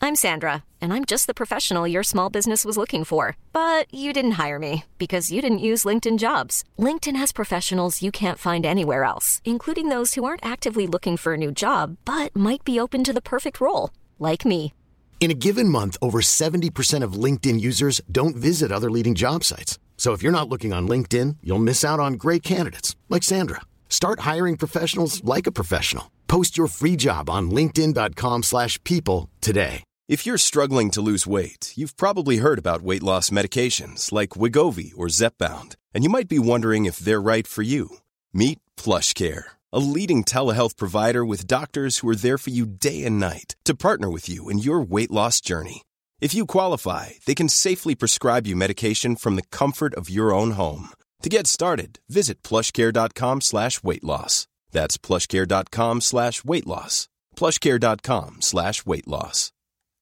I'm Sandra, and I'm just the professional your small business was looking for. But you didn't hire me because you didn't use LinkedIn Jobs. LinkedIn has professionals you can't find anywhere else, including those who aren't actively looking for a new job, but might be open to the perfect role, like me. In a given month, over 70% of LinkedIn users don't visit other leading job sites. So if you're not looking on LinkedIn, you'll miss out on great candidates like Sandra. Start hiring professionals like a professional. Post your free job on linkedin.com/people today. If you're struggling to lose weight, you've probably heard about weight loss medications like Wegovy or Zepbound, and you might be wondering if they're right for you. Meet PlushCare, a leading telehealth provider with doctors who are there for you day and night to partner with you in your weight loss journey. If you qualify, they can safely prescribe you medication from the comfort of your own home. To get started, visit plushcare.com/weightloss. That's plushcare.com/weightloss. plushcare.com/weightloss.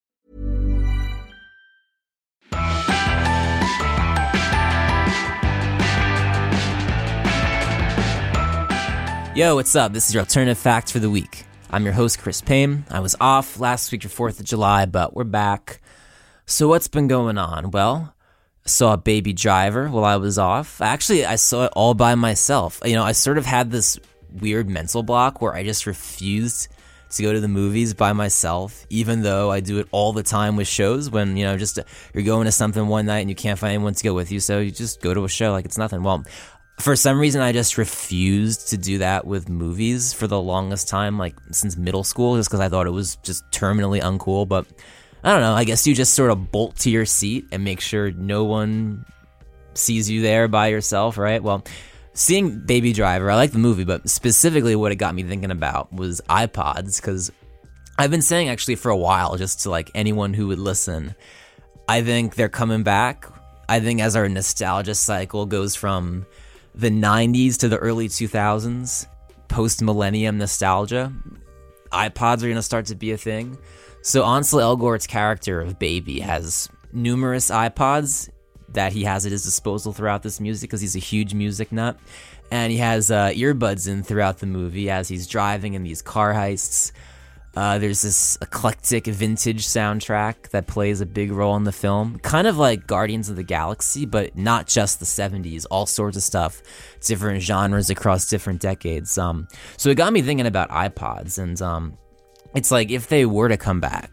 Yo, what's up? This is your alternative fact for the week. I'm your host, Chris Payne. I was off last week for 4th of July, but we're back. So what's been going on? Well, I saw Baby Driver while I was off. Actually, I saw it all by myself. I sort of had this weird mental block where I just refused to go to the movies by myself, even though I do it all the time with shows when, you're going to something one night and you can't find anyone to go with you, so you just go to a show like it's nothing. Well, for some reason, I just refused to do that with movies for the longest time, like since middle school, just because I thought it was just terminally uncool. But I don't know, I guess you just sort of bolt to your seat and make sure no one sees you there by yourself, right? Well, seeing Baby Driver, I like the movie, but specifically what it got me thinking about was iPods, because I've been saying actually for a while, just to like anyone who would listen, I think they're coming back. I think as our nostalgia cycle goes from the 90s to the early 2000s, post-millennium nostalgia, iPods are going to start to be a thing. So Ansel Elgort's character of Baby has numerous iPods that he has at his disposal throughout this music because he's a huge music nut. And he has earbuds in throughout the movie as he's driving in these car heists. There's this eclectic vintage soundtrack that plays a big role in the film. Kind of like Guardians of the Galaxy, but not just the 70s. All sorts of stuff. Different genres across different decades. So it got me thinking about iPods. And it's like, if they were to come back,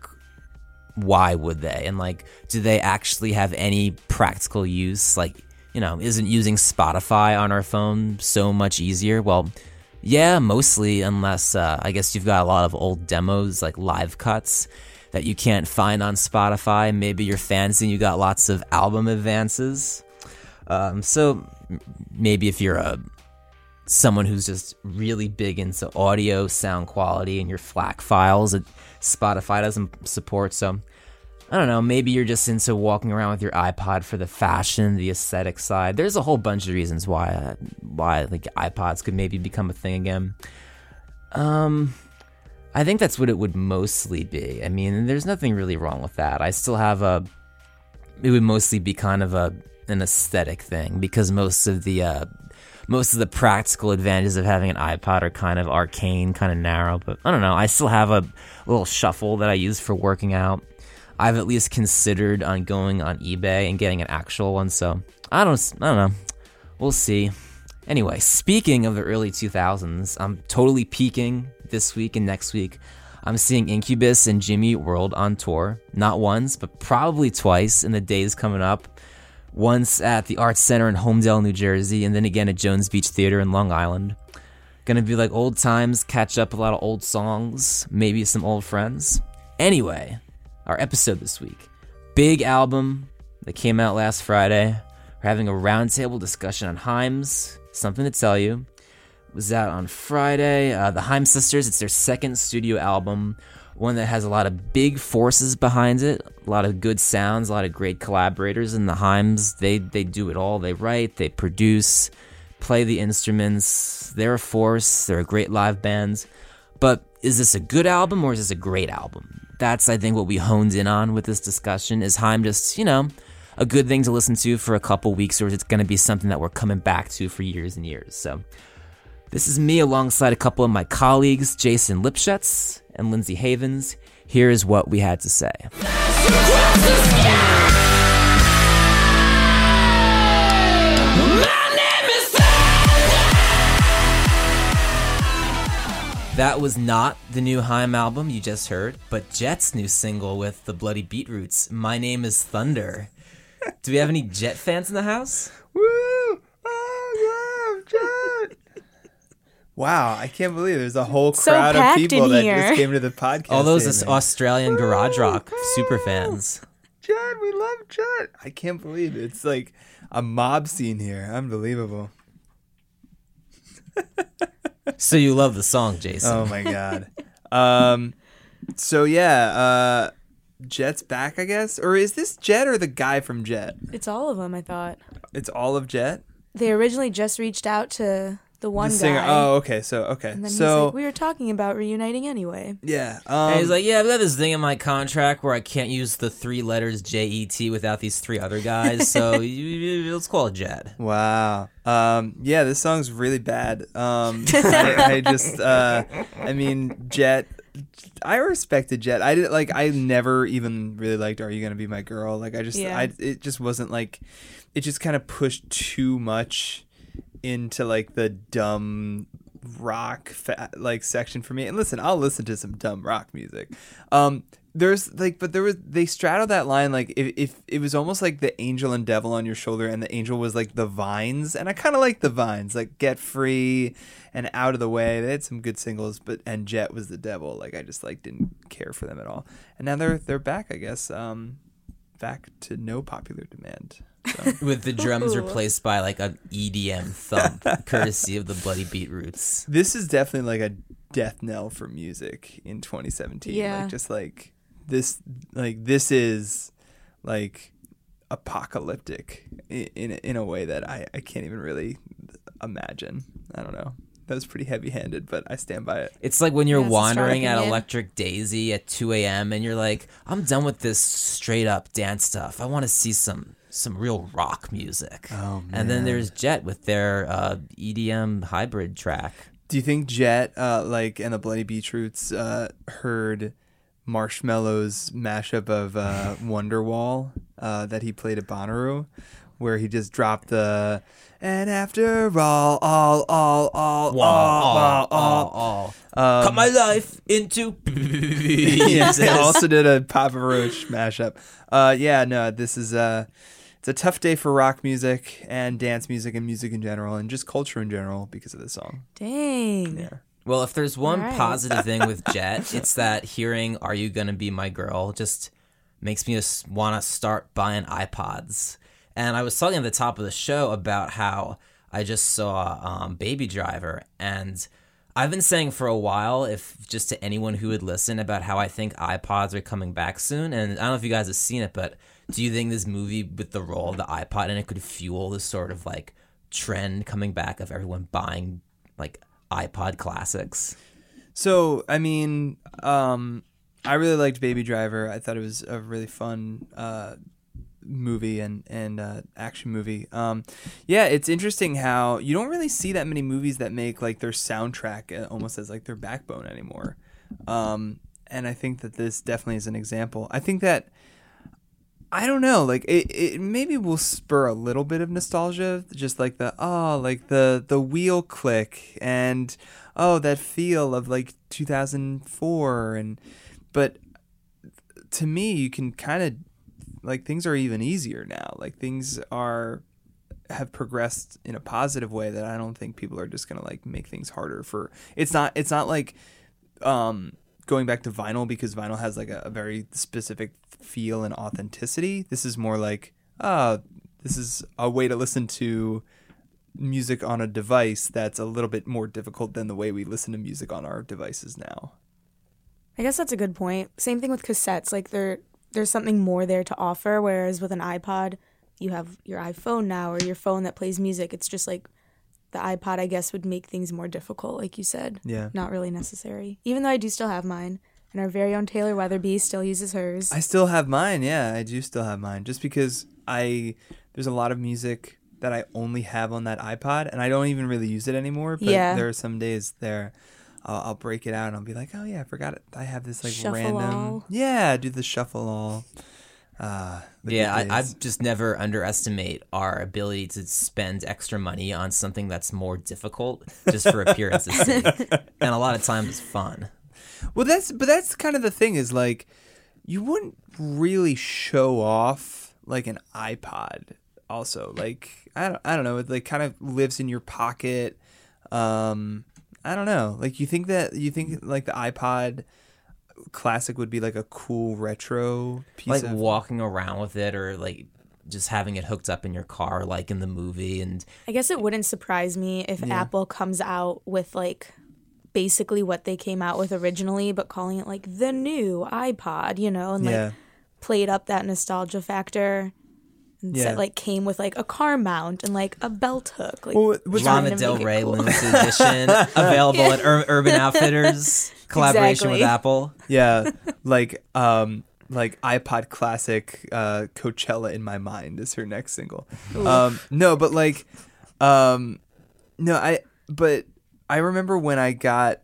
why would they? And like, do they actually have any practical use? Like, isn't using Spotify on our phone so much easier? Well, yeah, mostly, unless I guess you've got a lot of old demos, like live cuts, that you can't find on Spotify. Maybe you're fancy and you got lots of album advances. So maybe if you're someone who's just really big into audio, sound quality, and your FLAC files that Spotify doesn't support. So I don't know, maybe you're just into walking around with your iPod for the fashion, the aesthetic side. There's a whole bunch of reasons why like iPods could maybe become a thing again. I think that's what it would mostly be. I mean, there's nothing really wrong with that. I still have it would mostly be kind of an aesthetic thing, because most of the practical advantages of having an iPod are kind of arcane, kind of narrow. But I don't know, I still have a little shuffle that I use for working out. I've at least considered on going on eBay and getting an actual one, so I don't know. We'll see. Anyway, speaking of the early 2000s, I'm totally peaking this week and next week. I'm seeing Incubus and Jimmy Eat World on tour. Not once, but probably twice in the days coming up. Once at the Arts Center in Homedale, New Jersey, and then again at Jones Beach Theater in Long Island. Gonna be like old times, catch up a lot of old songs, maybe some old friends. Anyway, our episode this week. Big album that came out last Friday. We're having a roundtable discussion on Haim's Something to Tell You. It was out on Friday. The Haim Sisters, it's their second studio album. One that has a lot of big forces behind it. A lot of good sounds, a lot of great collaborators. And the Haims, they do it all. They write, they produce, play the instruments. They're a force. They're a great live band. But is this a good album or is this a great album? That's, I think, what we honed in on with this discussion. Is Haim just, a good thing to listen to for a couple weeks, or is it going to be something that we're coming back to for years and years? So this is me alongside a couple of my colleagues, Jason Lipschutz and Lindsay Havens, Here's what we had to say. That was not the new Haim album you just heard, but Jet's new single with the Bloody Beetroots, My Name is Thunder. Do we have any Jet fans in the house? Woo! I love Jet! Wow, I can't believe there's a whole crowd of people that just came to the podcast. All those Australian garage rock super fans. Jet, we love Jet. I can't believe it. It's like a mob scene here. Unbelievable. So you love the song, Jason. Oh my God. So Jet's back, I guess? Or is this Jet or the guy from Jet? It's all of them, I thought. It's all of Jet? They originally just reached out to the one singer. guy. Oh, okay. And then he's like, we were talking about reuniting anyway. Yeah. And he's like, I've got this thing in my contract where I can't use the 3 letters J-E-T without these 3 other guys, so let's call it Jet. Wow. This song's really bad. Jet, I respected Jet. I never even really liked Are You Gonna Be My Girl? It just wasn't like, it just kind of pushed too much into like the dumb rock section for me. And listen, I'll listen to some dumb rock music. They straddled that line like if it was almost like the angel and devil on your shoulder, and the angel was like the Vines, and I kind of like the Vines, like Get Free and Out of the Way. They had some good singles, and Jet was the devil. Like I just didn't care for them at all. And now they're back, I guess. Back to no popular demand. So. With the drums replaced by like an EDM thump, courtesy of the Bloody Beetroots. This is definitely like a death knell for music in 2017. Yeah. This is like apocalyptic in a way that I can't even really imagine. I don't know. That was pretty heavy-handed, but I stand by it. It's like when you're wandering at Electric Daisy at 2 a.m. and you're like, I'm done with this straight-up dance stuff. I want to see some real rock music. Oh, man. And then there's Jet with their EDM hybrid track. Do you think Jet, and the Bloody Beetroots heard Marshmello's mashup of Wonderwall that he played at Bonnaroo, where he just dropped the "and after all, cut my life into." Yeah, they also did a Papa Roach mashup. This is it's a tough day for rock music and dance music and music in general and just culture in general because of this song. Dang. Yeah. Well, if there's one positive thing with Jet, it's that hearing "Are You Gonna Be My Girl" just makes me just want to start buying iPods. And I was talking at the top of the show about how I just saw Baby Driver, and I've been saying for a while, if just to anyone who would listen, about how I think iPods are coming back soon. And I don't know if you guys have seen it, but do you think this movie with the role of the iPod in it could fuel this sort of like trend coming back of everyone buying like iPod classics? So, I mean, I really liked Baby Driver. I thought it was a really fun movie and action movie. It's interesting how you don't really see that many movies that make like their soundtrack almost as like their backbone anymore. And I think that this definitely is an example. I think that, I don't know, like it maybe will spur a little bit of nostalgia, just like the wheel click and that feel of like 2004 but to me you can kind of like things are even easier now. Like things have progressed in a positive way that I don't think people are just gonna like make things harder for. It's not like going back to vinyl, because vinyl has like a very specific feel and authenticity. This is more like this is a way to listen to music on a device that's a little bit more difficult than the way we listen to music on our devices now. I guess that's a good point. Same thing with cassettes. Like there's something more there to offer, whereas with an iPod, you have your iPhone now or your phone that plays music. It's just like the iPod, I guess, would make things more difficult, like you said. Yeah. Not really necessary. Even though I do still have mine, and our very own Taylor Weatherby still uses hers. I still have mine, yeah. I do still have mine. Just because there's a lot of music that I only have on that iPod, and I don't even really use it anymore. But there are some days there. I'll break it out and I'll be like, oh yeah, I forgot it. I have this like Shuffle random. all. Yeah, do the shuffle all. I've just never underestimate our ability to spend extra money on something that's more difficult just for appearance's sake. And a lot of times it's fun. Well, that's kind of the thing is like, you wouldn't really show off like an iPod. Also, like I don't know, it like kind of lives in your pocket. I don't know. Like you think like the iPod Classic would be like a cool retro piece, like of walking around with it, or like just having it hooked up in your car, like in the movie. And I guess it wouldn't surprise me if Apple comes out with like basically what they came out with originally, but calling it like the new iPod, and like played up that nostalgia factor. And said, like came with like a car mount and like a belt hook. Like, Lana Del Rey limited edition available at Urban Outfitters. Collaboration with Apple. Yeah, like iPod Classic, Coachella in my mind is her next single. But I remember when I got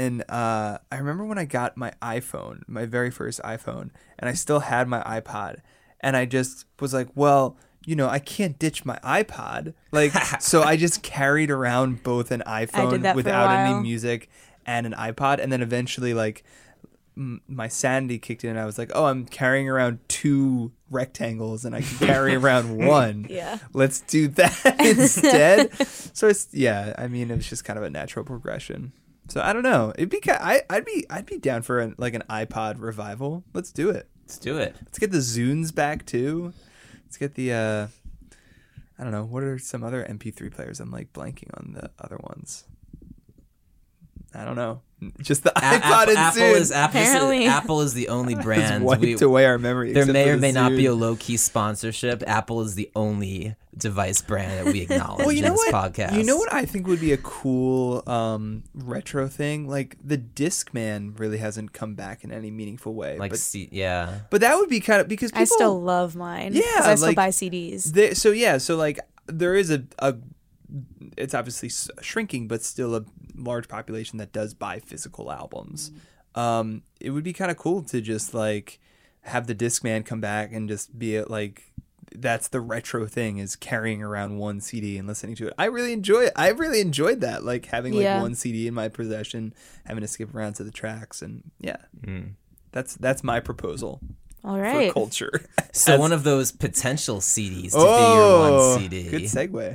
my iPhone, my very first iPhone, and I still had my iPod, and I just was like, well, I can't ditch my iPod, like, so I just carried around both an iPhone without any music and an iPod, and then eventually like my sanity kicked in and I was like, oh, I'm carrying around 2 rectangles and I can carry around one. Yeah, let's do that instead. So it was just kind of a natural progression. So I don't know, I'd be down for an iPod revival. Let's do it. Let's get the Zunes back too. Let's get the I don't know, what are some other MP3 players? I'm like blanking on the other ones. I don't know. Just the iPod and Zune. Apple is the only brand. Wiped away our memory. There may or may not be a low-key sponsorship. Apple is the only device brand that we acknowledge in this podcast. You know what I think would be a cool retro thing? like the Discman really hasn't come back in any meaningful way. But that would be kind of, because people, I still love mine. Yeah, I still buy CDs. So like there is a it's obviously shrinking, but still a large population that does buy physical albums. It would be kind of cool to just like have the Discman come back and just be like, that's the retro thing, is carrying around one CD and listening to it. I really enjoy it. I really enjoyed that, like having like one CD in my possession, having to skip around to the tracks, and that's my proposal. All right. For culture. So one of those potential CDs to be your one CD. Good segue.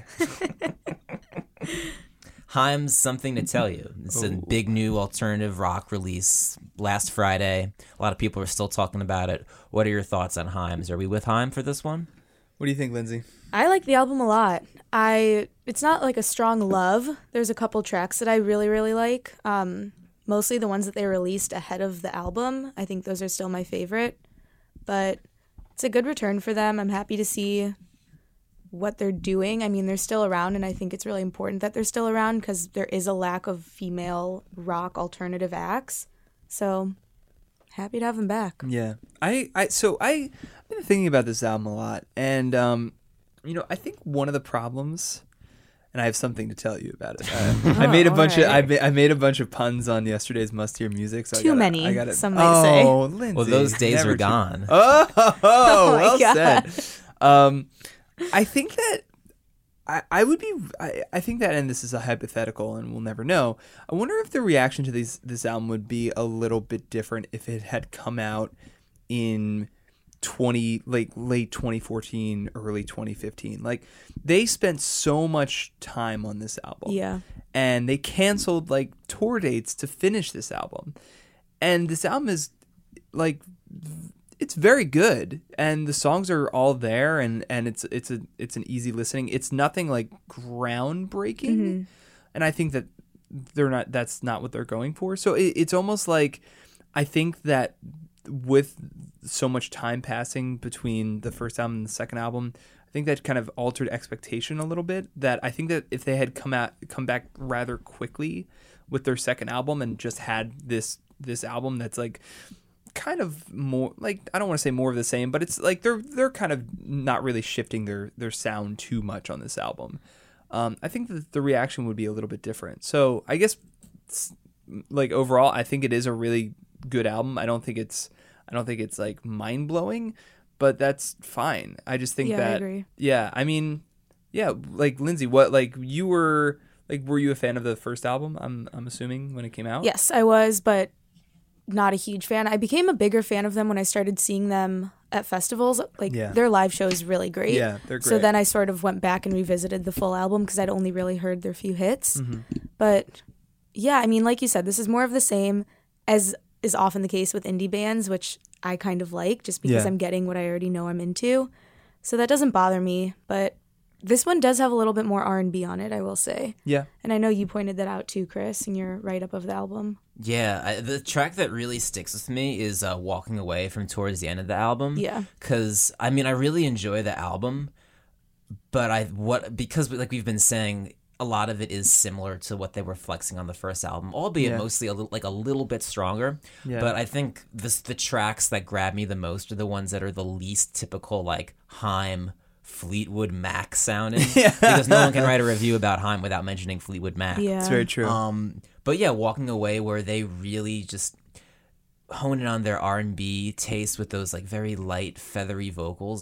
Haim's Something to Tell You. It's a big new alternative rock release last Friday. A lot of people are still talking about it. What are your thoughts on Haim's? Are we with Haim for this one? What do you think, Lindsay? I like the album a lot. It's not like a strong love. There's a couple tracks that I really, really like. Mostly the ones that they released ahead of the album. I think those are still my favorite. But it's a good return for them. I'm happy to see what they're doing. I mean, they're still around, and I think it's really important that they're still around because there is a lack of female rock alternative acts. So happy to have them back. Yeah. I've been thinking about this album a lot, and I think one of the problems, and I have something to tell you about it. I made a bunch of puns on yesterday's Must Hear Music. So Too many, some might say. Oh, Lindsay. Well, those days are gone. Oh, well God. said. I think that I think that, and this is a hypothetical and we'll never know, I wonder if the reaction to this album would be a little bit different if it had come out in late 2014, early 2015. Like, they spent so much time on this album. Yeah. And they canceled like tour dates to finish this album. And this album is like, it's very good, and the songs are all there, and it's an easy listening. It's nothing like groundbreaking, and I think that that's not what they're going for. So it's almost like, I think that with so much time passing between the first album and the second album, I think that kind of altered expectation a little bit. That I think that if they had come back rather quickly with their second album and just had this album that's like kind of more, like, I don't want to say more of the same, but it's like they're kind of not really shifting their sound too much on this album. I think that the reaction would be a little bit different. So I guess like overall, I think it is a really good album. I don't think it's like mind blowing, but that's fine. I just think I that agree. yeah, I mean, yeah, like Lindsay, what like you were like, were you a fan of the first album? I'm assuming when it came out. Yes, I was, but not a huge fan. I became a bigger fan of them when I started seeing them at festivals. Like their live show is really great. Yeah, they're great. So then I sort of went back and revisited the full album because I'd only really heard their few hits. But yeah, I mean, like you said, this is more of the same, as is often the case with indie bands, which I kind of like just because I'm getting what I already know I'm into. So that doesn't bother me, but this one does have a little bit more R&B on it, I will say. Yeah. And I know you pointed that out too, Chris, in your write-up of the album. Yeah, the track that really sticks with me is Walking Away from towards the end of the album. Yeah. Because, I mean, I really enjoy the album, but because like we've been saying, a lot of it is similar to what they were flexing on the first album, albeit mostly a little bit stronger. Yeah. But I think the tracks that grab me the most are the ones that are the least typical, like Haim, Fleetwood Mac sounding. Because no one can write a review about Haim without mentioning Fleetwood Mac. Yeah. It's very true. But yeah, Walking Away, where they really just hone in on their R&B taste with those like very light, feathery vocals.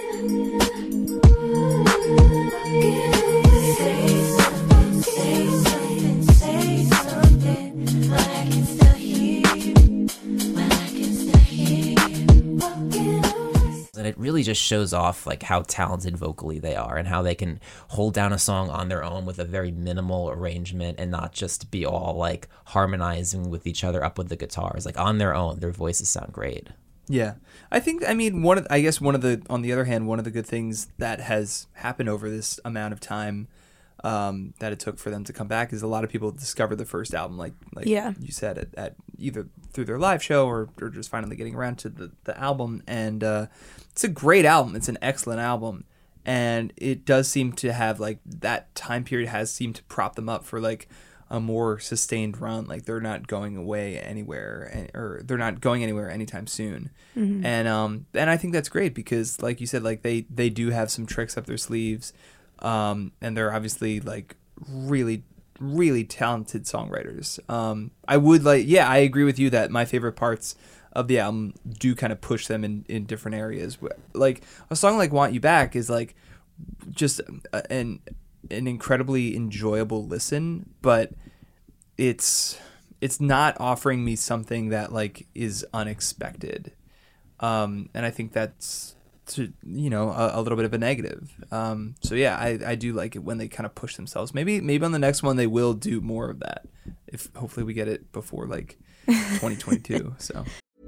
And it really just shows off like how talented vocally they are and how they can hold down a song on their own with a very minimal arrangement and not just be all like harmonizing with each other up with the guitars. Like on their own, their voices sound great. Yeah. I think, I mean, on the other hand, one of the good things that has happened over this amount of time that it took for them to come back is a lot of people discovered the first album, like you said, at either through their live show or just finally getting around to the album. And it's a great album. It's an excellent album. And it does seem to have, like, that time period has seemed to prop them up for, like, a more sustained run. Like, they're not going away anywhere, or they're not going anywhere anytime soon. Mm-hmm. And I think that's great because, like you said, like, they do have some tricks up their sleeves. And they're obviously like really, really talented songwriters. I agree with you that my favorite parts of the album do kind of push them in different areas. Like a song like Want You Back is like just an incredibly enjoyable listen, but it's not offering me something that like is unexpected. And I think that's, a little bit of a negative. So yeah, I do like it when they kind of push themselves. Maybe on the next one they will do more of that. If hopefully we get it before like 2022. So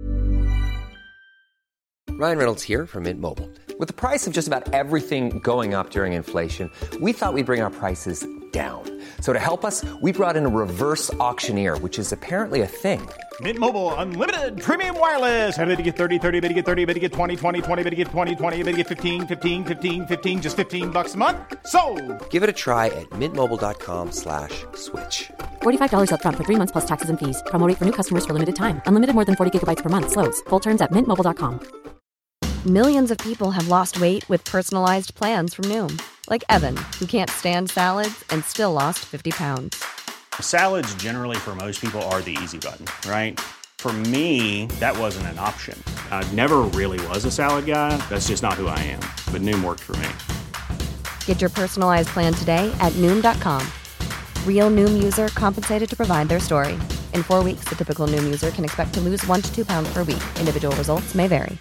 Ryan Reynolds here from Mint Mobile. With the price of just about everything going up during inflation, we thought we'd bring our prices down. So to help us, we brought in a reverse auctioneer, which is apparently a thing. Mint Mobile Unlimited Premium Wireless. How to get 30, 30, bit to get 30, bit to get 20, 20, 20, bit to get 20, 20, bit to get 15, 15, 15, 15, just $15 a month? Sold! Give it a try at mintmobile.com/switch. $45 up front for 3 months plus taxes and fees. Promo rate for new customers for limited time. Unlimited more than 40 gigabytes per month. Slows full terms at mintmobile.com. Millions of people have lost weight with personalized plans from Noom. Like Evan, who can't stand salads and still lost 50 pounds. Salads generally for most people are the easy button, right? For me, that wasn't an option. I never really was a salad guy. That's just not who I am. But Noom worked for me. Get your personalized plan today at Noom.com. Real Noom user compensated to provide their story. In 4 weeks, the typical Noom user can expect to lose 1 to 2 pounds per week. Individual results may vary.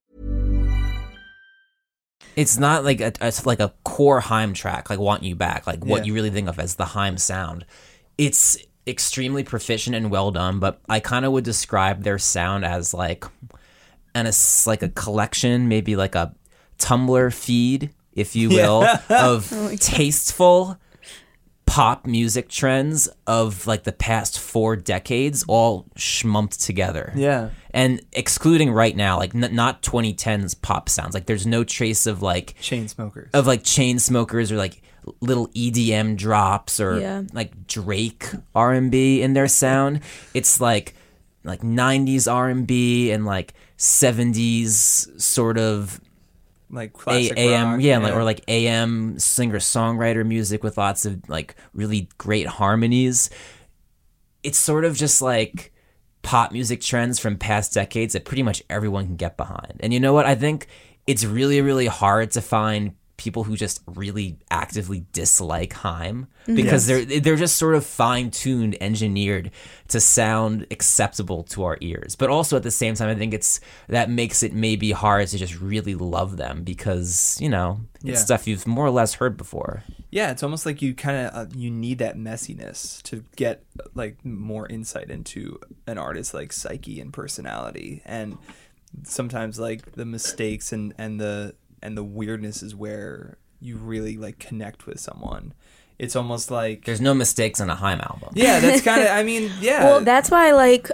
It's not like a core Haim track, like Want You Back, like what you really think of as the Haim sound. It's extremely proficient and well done, but I kind of would describe their sound as like a collection, maybe like a Tumblr feed, if you will, of tasteful pop music trends of like the past 4 decades all shmumped together. Yeah. And excluding right now, like not 2010s pop sounds. Like there's no trace of like Chainsmokers or like little EDM drops or like Drake R&B in their sound. It's like 90s R&B and like 70s sort of like classic AM, rock, or like AM singer-songwriter music with lots of like really great harmonies. it's sort of just like pop music trends from past decades that pretty much everyone can get behind. And you know what? I think it's really, really hard to find people who just really actively dislike Haim because they're just sort of fine-tuned, engineered to sound acceptable to our ears. But also at the same time, I think that makes it maybe hard to just really love them because, you know, it's stuff you've more or less heard before. Yeah, it's almost like you kind of you need that messiness to get like more insight into an artist's like psyche and personality, and sometimes like the mistakes and the weirdness is where you really like connect with someone. It's almost like there's no mistakes on a Haim album. Yeah, that's kind of. I mean, yeah. Well, that's why I like.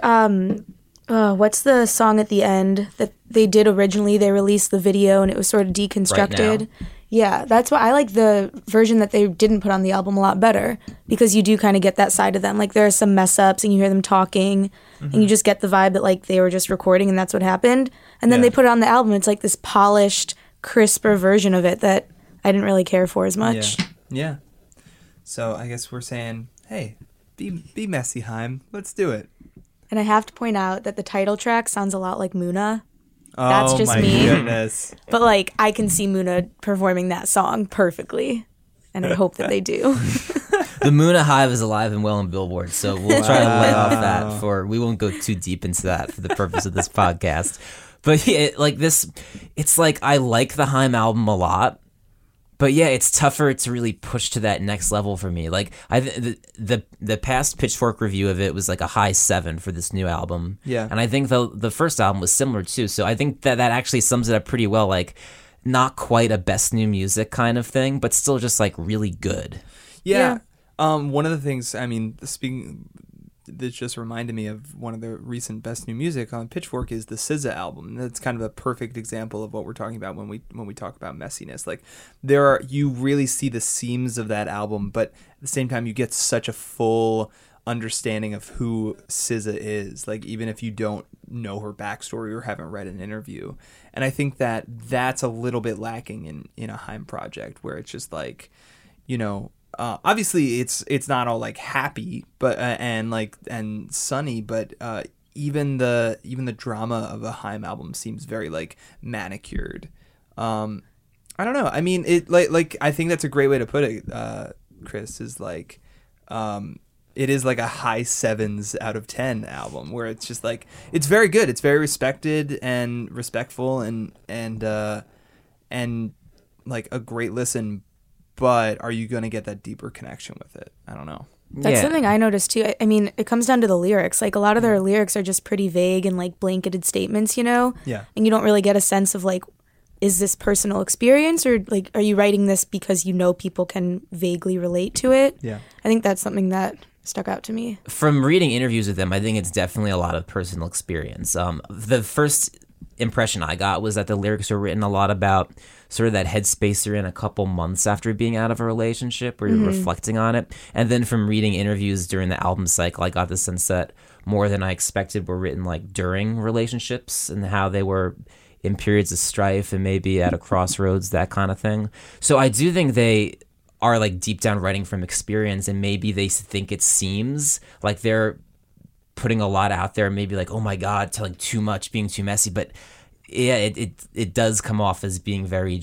What's the song at the end that they did originally? They released the video and it was sort of deconstructed. Right Now. Yeah, that's why I like the version that they didn't put on the album a lot better because you do kind of get that side of them. Like there are some mess ups and you hear them talking and you just get the vibe that like they were just recording and that's what happened. And then they put it on the album. It's like this polished, crisper version of it that I didn't really care for as much. Yeah. So I guess we're saying, hey, be messy, Haim. Let's do it. And I have to point out that the title track sounds a lot like Muna. Oh, that's just my me. goodness. But like I can see Muna performing that song perfectly. And I hope that they do. The Muna Hive is alive and well in Billboard, so we'll try to lay off that we won't go too deep into that for the purpose of this podcast. But yeah, like this, it's like I like the Haim album a lot, but yeah, it's tougher to really push to that next level for me. Like the past Pitchfork review of it was like a high 7 for this new album. Yeah, and I think the first album was similar too. So I think that actually sums it up pretty well. Like not quite a best new music kind of thing, but still just like really good. Yeah. One of the things, I mean, this just reminded me of one of the recent best new music on Pitchfork is the SZA album. That's kind of a perfect example of what we're talking about when we talk about messiness. Like you really see the seams of that album, but at the same time you get such a full understanding of who SZA is, like even if you don't know her backstory or haven't read an interview. And I think that that's a little bit lacking in a Haim project where it's just like, you know, obviously it's not all like happy but and sunny, but even the drama of a Haim album seems very like manicured. I don't know, I mean it like I think that's a great way to put it, Chris, is like it is like a high 7s out of 10 album where it's just like it's very good, it's very respected and respectful and like a great listen. But are you going to get that deeper connection with it? I don't know. That's something I noticed too. I mean, it comes down to the lyrics. Like a lot of their lyrics are just pretty vague and like blanketed statements, you know? Yeah. And you don't really get a sense of like, is this personal experience or like, are you writing this because you know people can vaguely relate to it? Yeah. I think that's something that stuck out to me. From reading interviews with them, I think it's definitely a lot of personal experience. The first impression I got was that the lyrics were written a lot about sort of that headspace you're in a couple months after being out of a relationship where you're reflecting on it. And then from reading interviews during the album cycle, I got the sense that more than I expected were written like during relationships and how they were in periods of strife and maybe at a crossroads, that kind of thing. So I do think they are like deep down writing from experience, and maybe they think it seems like they're putting a lot out there, maybe like, oh my God, telling too much, being too messy. But yeah, it does come off as being very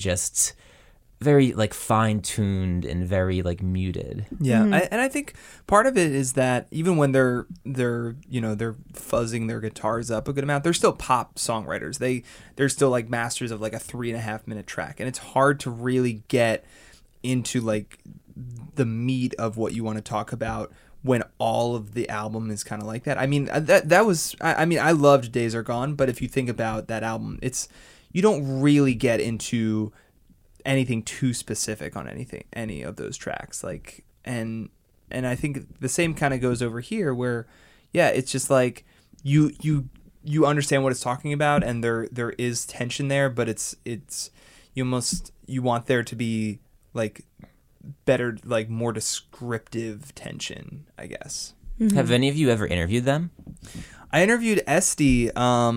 like fine-tuned and very like muted. Yeah, and I think part of it is that even when they're fuzzing their guitars up a good amount, they're still pop songwriters. They're still like masters of like a 3.5-minute track, and it's hard to really get into like the meat of what you want to talk about when all of the album is kind of like that. I mean, that was, I mean, I loved Days Are Gone, but if you think about that album, you don't really get into anything too specific on any of those tracks. Like, and I think the same kind of goes over here where, yeah, it's just like you understand what it's talking about and there is tension there, but it's you want there to be like better, like more descriptive tension, I guess. Mm-hmm. Have any of you ever interviewed them? I interviewed Esty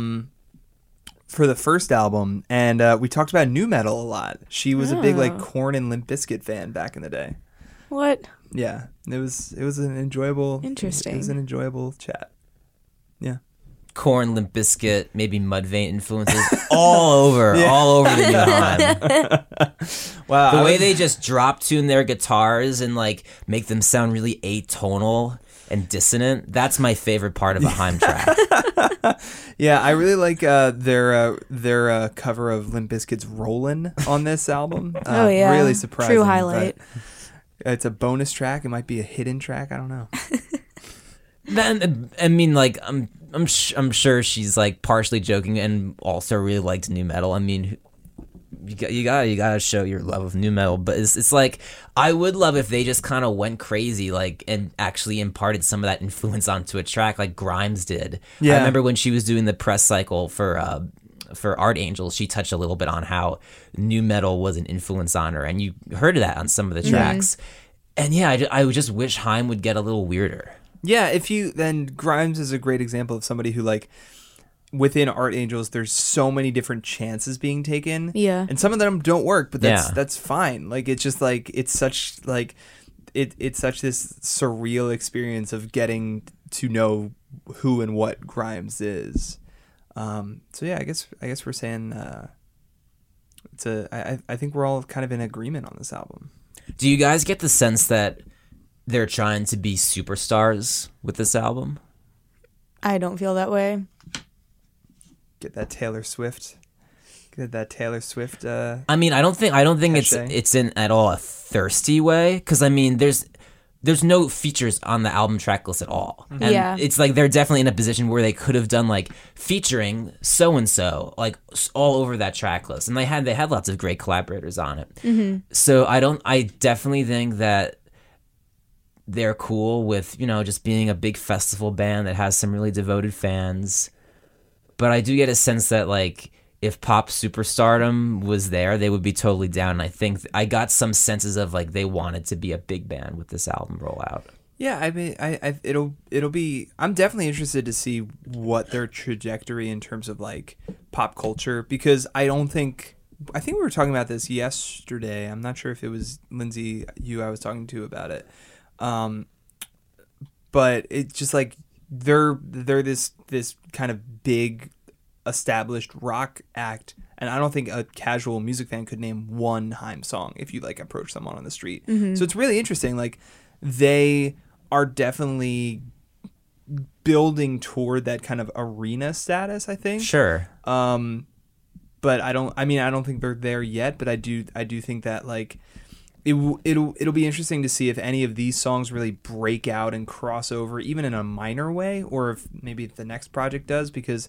for the first album, and we talked about nu metal a lot. She was a big like Korn and Limp Bizkit fan back in the day. What? Yeah, it was an enjoyable. Interesting. It was an enjoyable chat. Yeah. Korn, Limp Bizkit, maybe Mudvayne influences all over the new Haim. Wow. The way they just drop tune their guitars and like make them sound really atonal and dissonant, that's my favorite part of a Haim track. Yeah, I really like their cover of Limp Bizkit's "Rollin'" on this album. Oh yeah, really surprising. True highlight. It's a bonus track. It might be a hidden track. I don't know. Then I mean, like I'm sure she's like partially joking and also really liked new metal. I mean, you gotta show your love of new metal, but it's like I would love if they just kind of went crazy, like, and actually imparted some of that influence onto a track, like Grimes did. Yeah. I remember when she was doing the press cycle for Art Angels, she touched a little bit on how new metal was an influence on her, and you heard that on some of the tracks. And yeah, I would just wish Haim would get a little weirder. Yeah, then Grimes is a great example of somebody who, like, within Art Angels, there's so many different chances being taken. Yeah. And some of them don't work, but that's fine. Like, it's just like, it's such this surreal experience of getting to know who and what Grimes is. So yeah, I guess we're saying I think we're all kind of in agreement on this album. Do you guys get the sense that they're trying to be superstars with this album? I don't feel that way. Get that Taylor Swift. I mean, I don't think cachet. it's in at all a thirsty way, because I mean, there's no features on the album track list at all, and it's like they're definitely in a position where they could have done like featuring so and so like all over that track list, and they had lots of great collaborators on it. Mm-hmm. So I definitely think that they're cool with, just being a big festival band that has some really devoted fans. But I do get a sense that, like, if pop superstardom was there, they would be totally down. And I think I got some senses of, like, they wanted to be a big band with this album rollout. Yeah, I mean, it'll be. I'm definitely interested to see what their trajectory in terms of, like, pop culture, because I think we were talking about this yesterday. I'm not sure if it was Lindsay, I was talking to about it. But it's just like they're this kind of big established rock act, and I don't think a casual music fan could name one Haim song if you like approach someone on the street. Mm-hmm. So it's really interesting. Like, they are definitely building toward that kind of arena status, I think. Sure. But I don't think they're there yet, but I do think that, like, it'll be interesting to see if any of these songs really break out and cross over, even in a minor way, or if maybe the next project does, because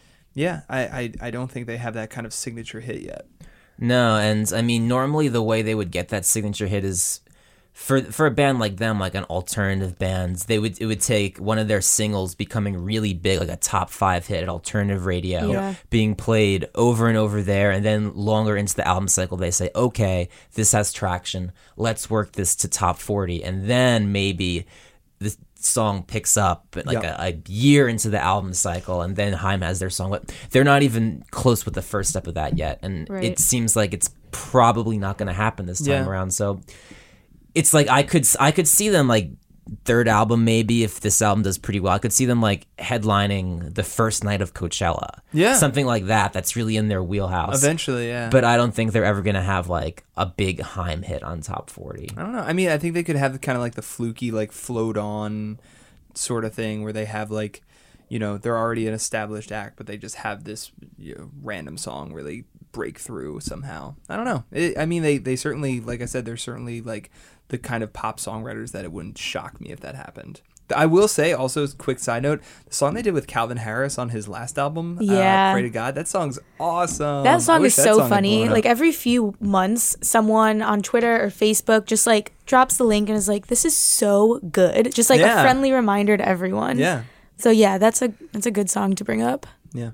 I don't think they have that kind of signature hit yet. No, and I mean, normally the way they would get that signature hit is for a band like them, like an alternative band, it would take one of their singles becoming really big, like a top 5 hit at alternative radio, being played over and over there, and then longer into the album cycle they say, okay, this has traction, let's work this to top 40, and then maybe the song picks up like a year into the album cycle, and then Haim has their song. But they're not even close with the first step of that yet, and it seems like it's probably not going to happen this time around. So it's like I could see them, like, third album, maybe if this album does pretty well, I could see them like headlining the first night of Coachella. Yeah. Something like that that's really in their wheelhouse. Eventually, yeah. But I don't think they're ever going to have like a big Haim hit on top 40. I don't know. I mean, I think they could have kind of like the fluky, like, float on sort of thing where they have, like, they're already an established act, but they just have this random song really break through somehow. I don't know. I mean, they certainly, like I said, they're certainly like the kind of pop songwriters that it wouldn't shock me if that happened. I will say, also, quick side note, the song they did with Calvin Harris on his last album, Pray to God, that song's awesome. That song is so funny. Like, every few months, someone on Twitter or Facebook just, like, drops the link and is like, this is so good. Just, like, a friendly reminder to everyone. Yeah. So, yeah, that's a good song to bring up. Yeah.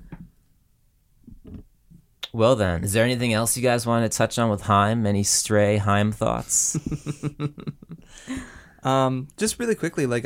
Well then, is there anything else you guys want to touch on with Haim? Any stray Haim thoughts? Just really quickly, like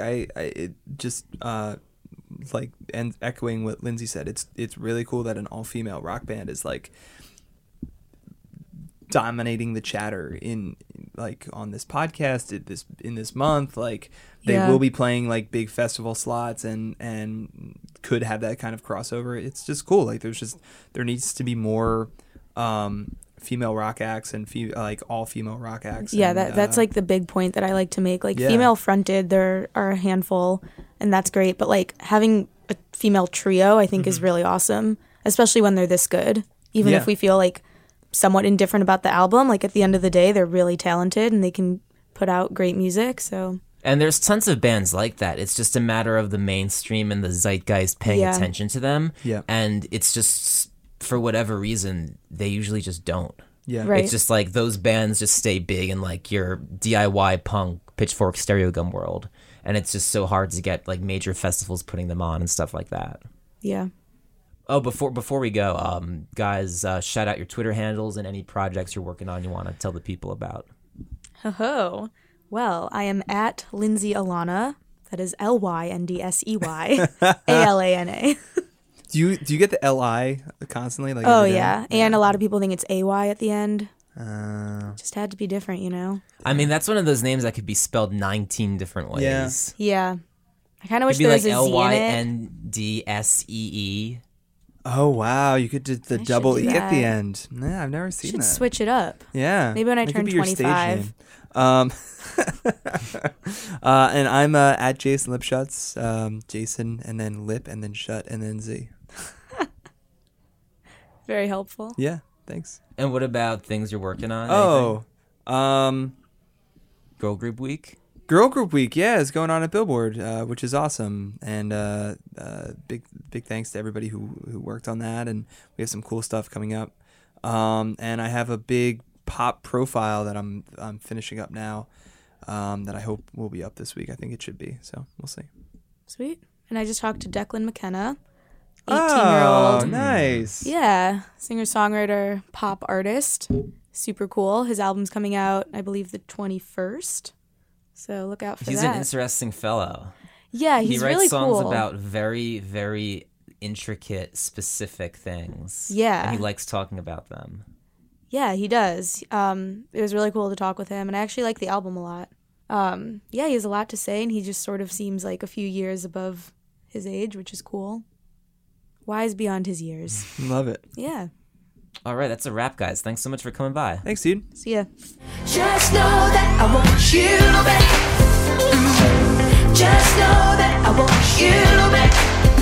and echoing what Lindsay said, it's really cool that an all-female rock band is like dominating the chatter in like on this podcast in this month. Like they Yeah. will be playing like big festival slots and could have that kind of crossover. It's just cool. Like there needs to be more female rock acts and like all female rock acts. Yeah, and, that's like the big point that I like to make. Like Yeah. female fronted, there are a handful, and that's great. But like having a female trio, I think is really awesome, especially when they're this good. Even Yeah. if we feel like somewhat indifferent about the album, like at the end of the day, they're really talented and they can put out great music. So And there's tons of bands like that. It's just a matter of the mainstream and the zeitgeist paying Yeah. attention to them. Yeah. And it's just, for whatever reason, they usually just don't. Yeah. Right. It's just like those bands just stay big in like your DIY punk, Pitchfork, Stereo Gum world. And it's just so hard to get like major festivals putting them on and stuff like that. yeah. Oh, before we go, guys, shout out your Twitter handles and any projects you're working on you want to tell the people about. Ho-ho. Well, I am at Lindsay Alana. That is LYNDSEY ALANA. Do you get the LI constantly? Like Oh every day? yeah, and a lot of people think it's AY at the end. Uh, Just had to be different, you know. I mean, that's one of those names that could be spelled 19 different ways. Yeah. Yeah, I kind of wish Could be there like was a Z in it. LYNDSEE. oh wow, you could do the should double do E at the that. end. Nah, I've never seen Should that. switch it up. Yeah. Maybe when I That turn could be your stage 25. name. And I'm at Jason Lipschutz. Jason and then Lip and then Shut and then Z. Very helpful. Yeah, thanks. And what about things you're working on? Oh, Girl Group Week? Girl Group Week, yeah, is going on at Billboard, which is awesome. And big thanks to everybody who worked on that. And we have some cool stuff coming up. And I have a big pop profile that I'm finishing up now that I hope will be up this week. I think it should be. So we'll see. Sweet. And I just talked to Declan McKenna, 18-year-old. Oh, nice. Yeah, singer-songwriter, pop artist. Super cool. His album's coming out, I believe, the 21st. So look out for He's that. an interesting fellow. Yeah, He he's writes really songs cool. about very, very intricate, specific things. Yeah. And he likes talking about them. Yeah, he does. It was really cool to talk with him, and I actually like the album a lot. Yeah, he has a lot to say, and he just sort of seems like a few years above his age, which is cool. Wise beyond his years. Love it. Yeah. All right, that's a wrap, guys. Thanks so much for coming by. Thanks, dude. See ya. Just know that I want you back. Just know that I want you back.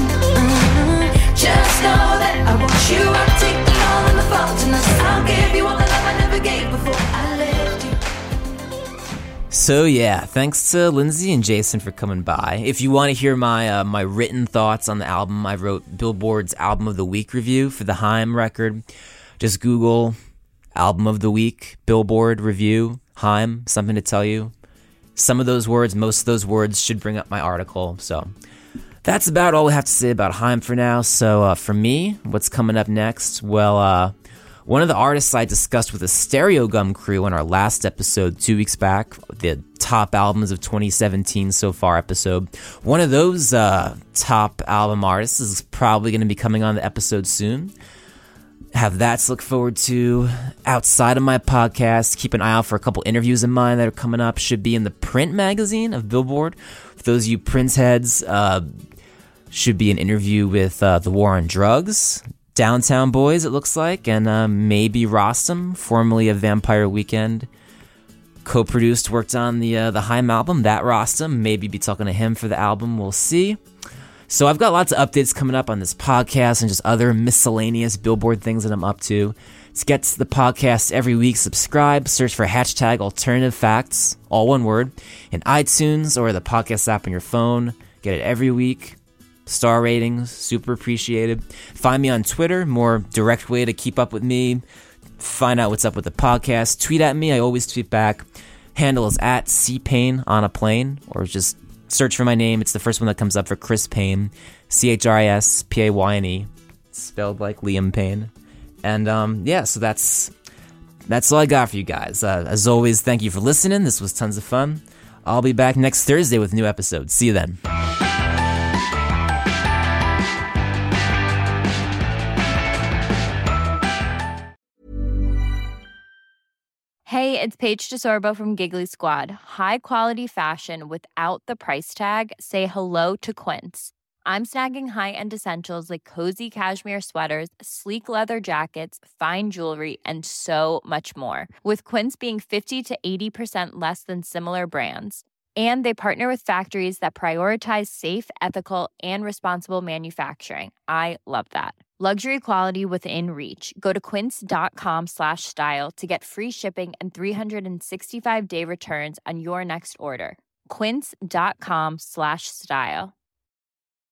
Just know that I want you. I'll take the all in the fault and I'll give you all the love I never gave before I left you. So yeah, thanks to Lindsay and Jason for coming by. If you want to hear my my written thoughts on the album, I wrote Billboard's Album of the Week review for the Haim record. Just Google Album of the Week, Billboard review, Haim, something to tell you. Some of those words, most of those words should bring up my article. So that's about all we have to say about Haim for now. So for me, what's coming up next? Well, one of the artists I discussed with the Stereo Gum crew in our last episode 2 weeks back, the top albums of 2017 so far episode, one of those top album artists is probably going to be coming on the episode soon. Have that to look forward to. Outside of my podcast, keep an eye out for a couple interviews of mine that are coming up. Should be in the print magazine of Billboard. For those of you Prince heads, should be an interview with The War on Drugs, Downtown Boys, it looks like, and maybe Rostam, formerly of Vampire Weekend. Co-produced, worked on the Haim album, that Rostam. Maybe be talking to him for the album, we'll see. So I've got lots of updates coming up on this podcast and just other miscellaneous Billboard things that I'm up to. To get to the podcast every week, subscribe, search for hashtag Alternative Facts, all one word, in iTunes or the podcast app on your phone. Get it every week. Star ratings, super appreciated. Find me on Twitter, more direct way to keep up with me. Find out what's up with the podcast. Tweet at me, I always tweet back. Handle is at CPayne on a plane, or just search for my name. It's the first one that comes up for Chris Payne. ChrisPayne. Spelled like Liam Payne. And yeah, so that's all I got for you guys. As always, thank you for listening. This was tons of fun. I'll be back next Thursday with a new episode. See you then. Hey, it's Paige DeSorbo from Giggly Squad. High quality fashion without the price tag. Say hello to Quince. I'm snagging high-end essentials like cozy cashmere sweaters, sleek leather jackets, fine jewelry, and so much more. With Quince being 50 to 80% less than similar brands. And they partner with factories that prioritize safe, ethical, and responsible manufacturing. I love that. Luxury quality within reach. Go to quince.com/style to get free shipping and 365-day returns on your next order. Quince.com/style.